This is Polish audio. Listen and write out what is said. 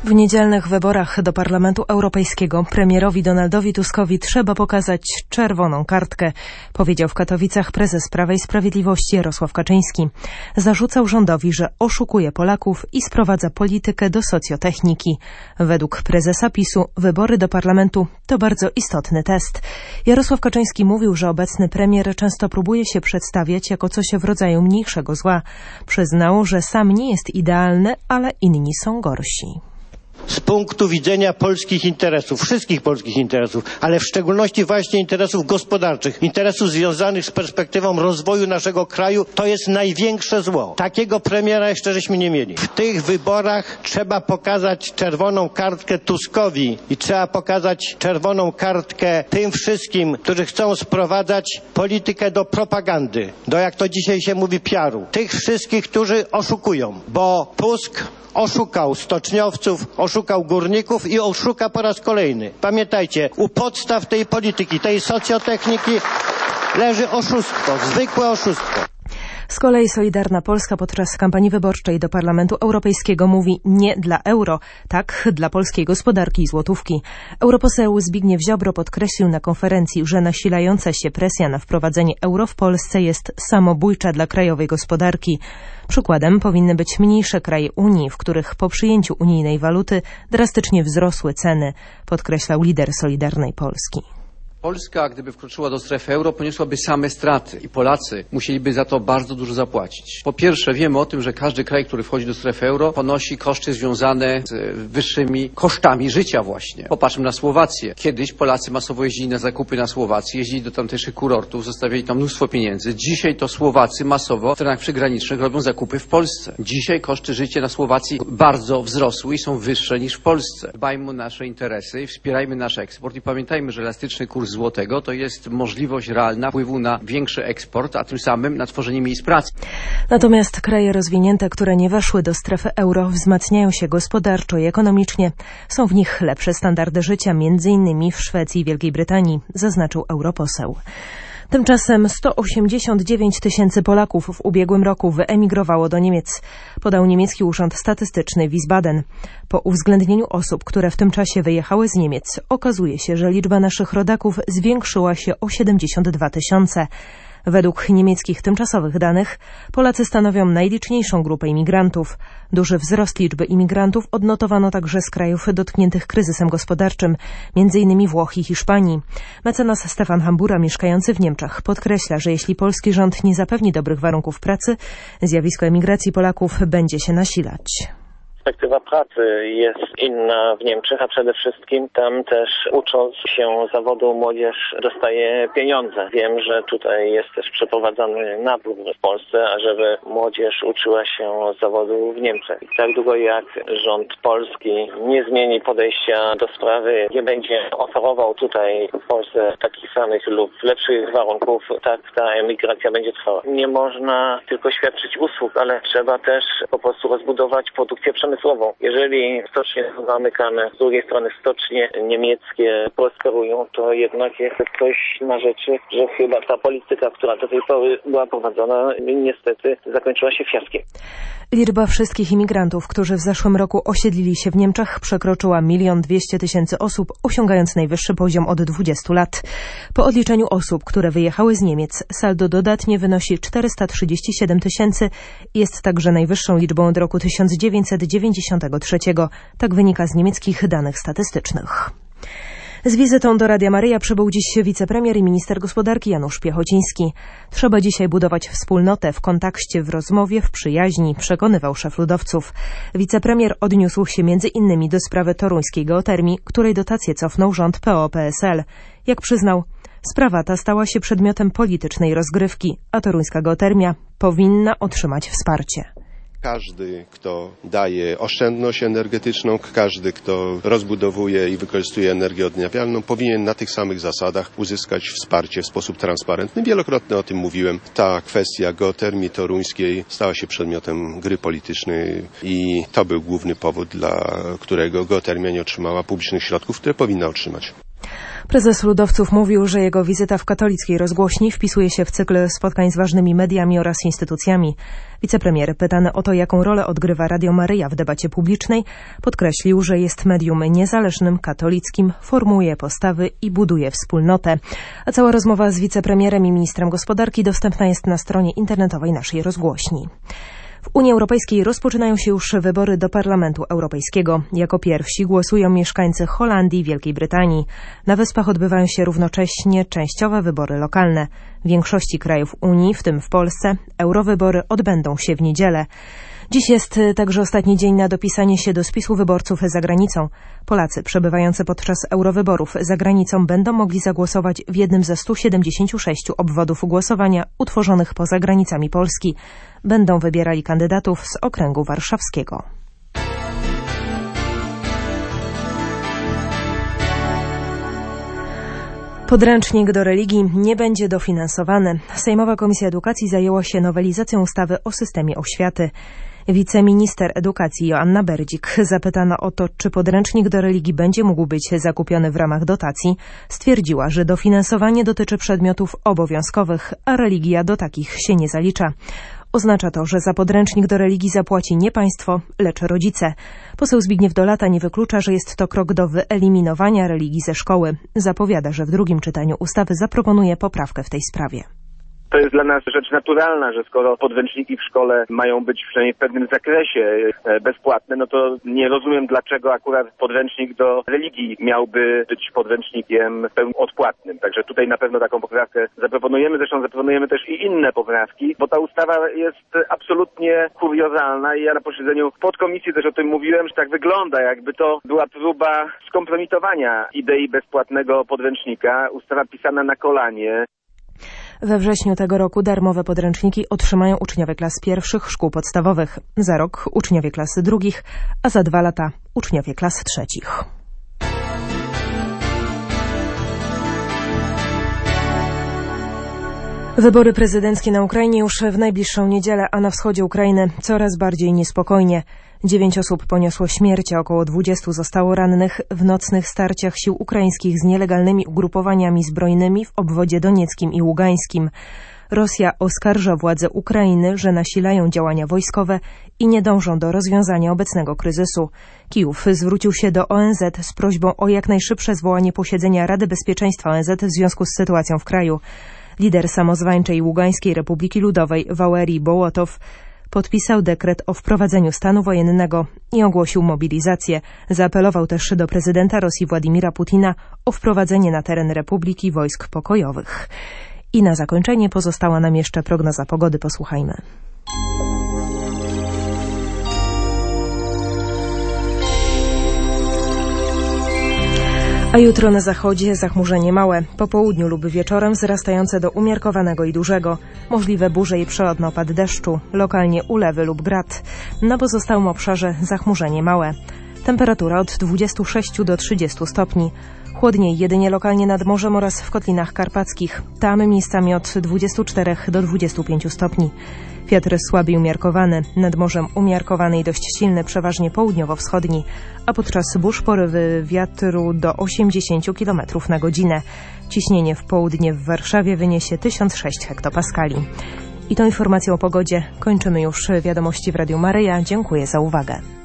W niedzielnych wyborach do Parlamentu Europejskiego premierowi Donaldowi Tuskowi trzeba pokazać czerwoną kartkę, powiedział w Katowicach prezes Prawa i Sprawiedliwości Jarosław Kaczyński. Zarzucał rządowi, że oszukuje Polaków i sprowadza politykę do socjotechniki. Według prezesa PiS-u wybory do parlamentu to bardzo istotny test. Jarosław Kaczyński mówił, że obecny premier często próbuje się przedstawiać jako coś w rodzaju mniejszego zła. Przyznał, że sam nie jest idealny, ale inni są gorsi. Z punktu widzenia polskich interesów, wszystkich polskich interesów, ale w szczególności właśnie interesów gospodarczych, interesów związanych z perspektywą rozwoju naszego kraju, to jest największe zło. Takiego premiera jeszcze żeśmy nie mieli. W tych wyborach trzeba pokazać czerwoną kartkę Tuskowi i trzeba pokazać czerwoną kartkę tym wszystkim, którzy chcą sprowadzać politykę do propagandy, do, jak to dzisiaj się mówi, PR-u. Tych wszystkich, którzy oszukują, bo Tusk oszukał stoczniowców, oszukał górników i oszuka po raz kolejny. Pamiętajcie, u podstaw tej polityki, tej socjotechniki leży oszustwo, zwykłe oszustwo. Z kolei Solidarna Polska podczas kampanii wyborczej do Parlamentu Europejskiego mówi nie dla euro, tak dla polskiej gospodarki i złotówki. Europoseł Zbigniew Ziobro podkreślił na konferencji, że nasilająca się presja na wprowadzenie euro w Polsce jest samobójcza dla krajowej gospodarki. Przykładem powinny być mniejsze kraje Unii, w których po przyjęciu unijnej waluty drastycznie wzrosły ceny, podkreślał lider Solidarnej Polski. Polska, gdyby wkroczyła do strefy euro, poniosłaby same straty i Polacy musieliby za to bardzo dużo zapłacić. Po pierwsze, wiemy o tym, że każdy kraj, który wchodzi do strefy euro, ponosi koszty związane z wyższymi kosztami życia właśnie. Popatrzmy na Słowację. Kiedyś Polacy masowo jeździli na zakupy na Słowacji, jeździli do tamtejszych kurortów, zostawiali tam mnóstwo pieniędzy. Dzisiaj to Słowacy masowo w terenach przygranicznych robią zakupy w Polsce. Dzisiaj koszty życia na Słowacji bardzo wzrosły i są wyższe niż w Polsce. Dbajmy o nasze interesy i wspierajmy nasz eksport i pamiętajmy, że elastyczny kurs złotego to jest możliwość realna wpływu na większy eksport, a tym samym na tworzenie miejsc pracy. Natomiast kraje rozwinięte, które nie weszły do strefy euro, wzmacniają się gospodarczo i ekonomicznie. Są w nich lepsze standardy życia, m.in. w Szwecji i Wielkiej Brytanii, zaznaczył europoseł. Tymczasem 189 000 Polaków w ubiegłym roku wyemigrowało do Niemiec, podał niemiecki urząd statystyczny Wiesbaden. Po uwzględnieniu osób, które w tym czasie wyjechały z Niemiec, okazuje się, że liczba naszych rodaków zwiększyła się o 72 000. Według niemieckich tymczasowych danych Polacy stanowią najliczniejszą grupę imigrantów. Duży wzrost liczby imigrantów odnotowano także z krajów dotkniętych kryzysem gospodarczym, m.in. Włoch i Hiszpanii. Mecenas Stefan Hambura, mieszkający w Niemczech, podkreśla, że jeśli polski rząd nie zapewni dobrych warunków pracy, zjawisko emigracji Polaków będzie się nasilać. Perspektywa pracy jest inna w Niemczech, a przede wszystkim tam też ucząc się zawodu młodzież dostaje pieniądze. Wiem, że tutaj jest też przeprowadzany nabór w Polsce, ażeby młodzież uczyła się zawodu w Niemczech. I tak długo jak rząd polski nie zmieni podejścia do sprawy, nie będzie oferował tutaj w Polsce takich samych lub lepszych warunków, tak ta emigracja będzie trwała. Nie można tylko świadczyć usług, ale trzeba też po prostu rozbudować produkcję przemysłową. Jeżeli stocznie są zamykane, z drugiej strony stocznie niemieckie prosperują, to jednak jest coś na rzeczy, że chyba ta polityka, która do tej pory była prowadzona, niestety zakończyła się fiaskiem. Liczba wszystkich imigrantów, którzy w zeszłym roku osiedlili się w Niemczech, przekroczyła 1 200 000 osób, osiągając najwyższy poziom od 20 lat. Po odliczeniu osób, które wyjechały z Niemiec, saldo dodatnie wynosi 437 000 i jest także najwyższą liczbą od roku 1993. Tak wynika z niemieckich danych statystycznych. Z wizytą do Radia Maryja przybył dziś wicepremier i minister gospodarki Janusz Piechociński. Trzeba dzisiaj budować wspólnotę w kontakcie, w rozmowie, w przyjaźni, przekonywał szef ludowców. Wicepremier odniósł się m.in. do sprawy toruńskiej geotermii, której dotację cofnął rząd PO-PSL. Jak przyznał, sprawa ta stała się przedmiotem politycznej rozgrywki, a toruńska geotermia powinna otrzymać wsparcie. Każdy, kto daje oszczędność energetyczną, każdy, kto rozbudowuje i wykorzystuje energię odnawialną, powinien na tych samych zasadach uzyskać wsparcie w sposób transparentny. Wielokrotnie o tym mówiłem. Ta kwestia geotermii toruńskiej stała się przedmiotem gry politycznej i to był główny powód, dla którego geotermia nie otrzymała publicznych środków, które powinna otrzymać. Prezes Ludowców mówił, że jego wizyta w katolickiej rozgłośni wpisuje się w cykl spotkań z ważnymi mediami oraz instytucjami. Wicepremier, pytany o to, jaką rolę odgrywa Radio Maryja w debacie publicznej, podkreślił, że jest medium niezależnym, katolickim, formuje postawy i buduje wspólnotę. A cała rozmowa z wicepremierem i ministrem gospodarki dostępna jest na stronie internetowej naszej rozgłośni. W Unii Europejskiej rozpoczynają się już wybory do Parlamentu Europejskiego. Jako pierwsi głosują mieszkańcy Holandii i Wielkiej Brytanii. Na Wyspach odbywają się równocześnie częściowe wybory lokalne. W większości krajów Unii, w tym w Polsce, eurowybory odbędą się w niedzielę. Dziś jest także ostatni dzień na dopisanie się do spisu wyborców za granicą. Polacy przebywający podczas eurowyborów za granicą będą mogli zagłosować w jednym ze 176 obwodów głosowania utworzonych poza granicami Polski. Będą wybierali kandydatów z okręgu warszawskiego. Podręcznik do religii nie będzie dofinansowany. Sejmowa Komisja Edukacji zajęła się nowelizacją ustawy o systemie oświaty. Wiceminister edukacji Joanna Berdzik, zapytana o to, czy podręcznik do religii będzie mógł być zakupiony w ramach dotacji, stwierdziła, że dofinansowanie dotyczy przedmiotów obowiązkowych, a religia do takich się nie zalicza. Oznacza to, że za podręcznik do religii zapłaci nie państwo, lecz rodzice. Poseł Zbigniew Dolata nie wyklucza, że jest to krok do wyeliminowania religii ze szkoły. Zapowiada, że w drugim czytaniu ustawy zaproponuje poprawkę w tej sprawie. To jest dla nas rzecz naturalna, że skoro podręczniki w szkole mają być przynajmniej w pewnym zakresie bezpłatne, no to nie rozumiem, dlaczego akurat podręcznik do religii miałby być podręcznikiem w pełni odpłatnym. Także tutaj na pewno taką poprawkę zaproponujemy. Zresztą zaproponujemy też i inne poprawki, bo ta ustawa jest absolutnie kuriozalna i ja na posiedzeniu podkomisji też o tym mówiłem, że tak wygląda, jakby to była próba skompromitowania idei bezpłatnego podręcznika. Ustawa pisana na kolanie. We wrześniu tego roku darmowe podręczniki otrzymają uczniowie klas pierwszych szkół podstawowych. Za rok uczniowie klas drugich, a za 2 lata uczniowie klas trzecich. Wybory prezydenckie na Ukrainie już w najbliższą niedzielę, a na wschodzie Ukrainy coraz bardziej niespokojnie. 9 osób poniosło śmierć, a około 20 zostało rannych w nocnych starciach sił ukraińskich z nielegalnymi ugrupowaniami zbrojnymi w obwodzie donieckim i ługańskim. Rosja oskarża władze Ukrainy, że nasilają działania wojskowe i nie dążą do rozwiązania obecnego kryzysu. Kijów zwrócił się do ONZ z prośbą o jak najszybsze zwołanie posiedzenia Rady Bezpieczeństwa ONZ w związku z sytuacją w kraju. Lider samozwańczej Ługańskiej Republiki Ludowej Wałerij Bołotow podpisał dekret o wprowadzeniu stanu wojennego i ogłosił mobilizację. Zaapelował też do prezydenta Rosji Władimira Putina o wprowadzenie na teren Republiki wojsk pokojowych. I na zakończenie pozostała nam jeszcze prognoza pogody. Posłuchajmy. A jutro na zachodzie zachmurzenie małe, po południu lub wieczorem wzrastające do umiarkowanego i dużego. Możliwe burze i przelotny opad deszczu, lokalnie ulewy lub grad. Na pozostałym obszarze zachmurzenie małe. Temperatura od 26 do 30 stopni. Chłodniej jedynie lokalnie nad morzem oraz w Kotlinach Karpackich. Tam miejscami od 24 do 25 stopni. Wiatr słaby i umiarkowany, nad morzem umiarkowany i dość silny, przeważnie południowo-wschodni, a podczas burz porywy wiatru do 80 km na godzinę. Ciśnienie w południe w Warszawie wyniesie 1006 hektopaskali. I tą informacją o pogodzie kończymy już wiadomości w Radiu Maryja. Dziękuję za uwagę.